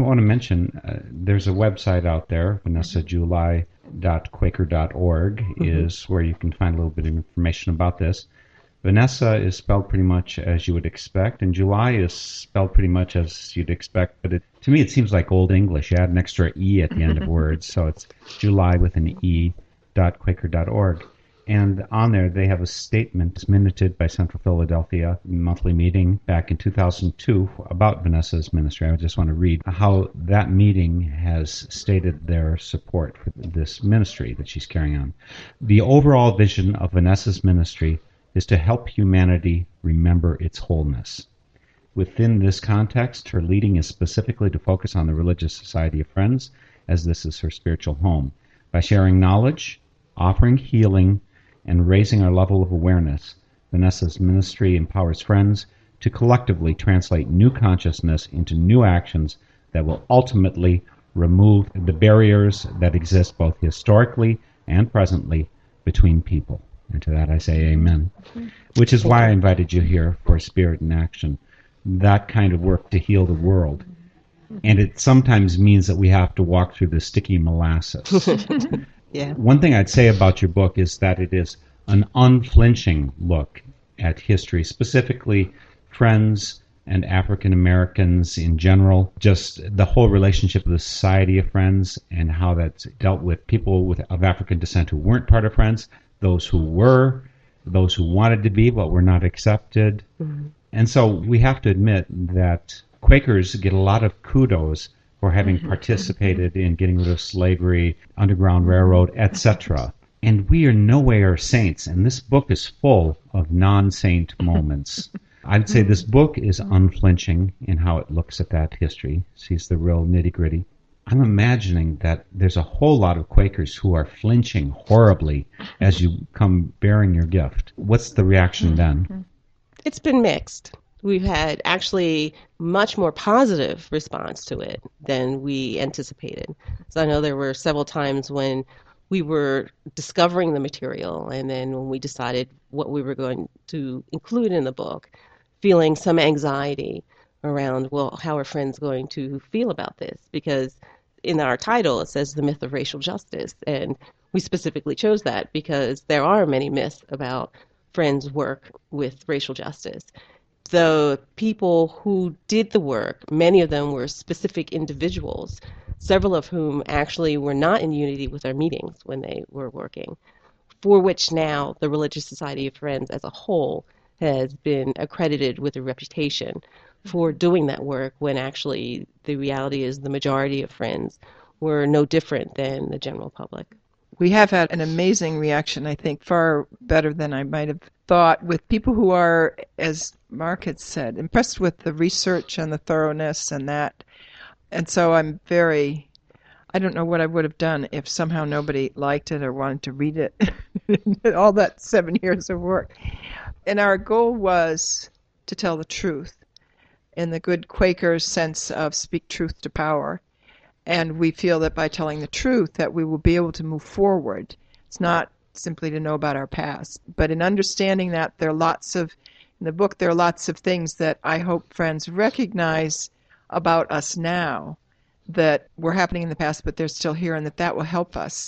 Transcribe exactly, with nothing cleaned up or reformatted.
want to mention, uh, there's a website out there, vanessa july dot quaker dot org mm-hmm. is where you can find a little bit of information about this. Vanessa is spelled pretty much as you would expect, and July is spelled pretty much as you'd expect, but it, to me it seems like Old English. You add an extra E at the end of words, so it's July with an E dot quaker dot org. And on there they have a statement minuted by Central Philadelphia monthly meeting back in two thousand two about Vanessa's ministry. I just want to read how that meeting has stated their support for this ministry that she's carrying on. The overall vision of Vanessa's ministry is to help humanity remember its wholeness. Within this context, her leading is specifically to focus on the Religious Society of Friends, as this is her spiritual home. By sharing knowledge, offering healing, and raising our level of awareness, Vanessa's ministry empowers friends to collectively translate new consciousness into new actions that will ultimately remove the barriers that exist both historically and presently between people. And to that I say amen. Which is why I invited you here for Spirit in Action. That kind of work to heal the world. And it sometimes means that we have to walk through the sticky molasses. Yeah. One thing I'd say about your book is that it is an unflinching look at history, specifically Friends and African Americans in general, just the whole relationship of the Society of Friends and how that's dealt with people with, of African descent who weren't part of Friends, those who were, those who wanted to be but were not accepted. Mm-hmm. And so we have to admit that Quakers get a lot of kudos for having mm-hmm. participated in getting rid of slavery, Underground Railroad, et cetera. And we are nowhere saints, and this book is full of non-saint moments. I'd say this book is unflinching in how it looks at that history, sees the real nitty-gritty. I'm imagining that there's a whole lot of Quakers who are flinching horribly as you come bearing your gift. What's the reaction then? It's been mixed. We've had actually much more positive response to it than we anticipated. So I know there were several times when we were discovering the material, and then when we decided what we were going to include in the book, feeling some anxiety around, well, how are friends going to feel about this? Because in our title, it says the myth of racial justice, and we specifically chose that because there are many myths about Friends' work with racial justice. The people who did the work, many of them were specific individuals, several of whom actually were not in unity with our meetings when they were working, for which now the Religious Society of Friends as a whole has been accredited with a reputation for doing that work, when actually the reality is the majority of Friends were no different than the general public. We have had an amazing reaction, I think, far better than I might have thought, with people who are, as Mark had said, impressed with the research and the thoroughness and that. And so I'm very, I don't know what I would have done if somehow nobody liked it or wanted to read it, all that seven years of work. And our goal was to tell the truth in the good Quaker sense of speak truth to power. And we feel that by telling the truth that we will be able to move forward. It's not simply to know about our past, but in understanding that there are lots of, in the book, there are lots of things that I hope friends recognize about us now that were happening in the past, but they're still here, and that that will help us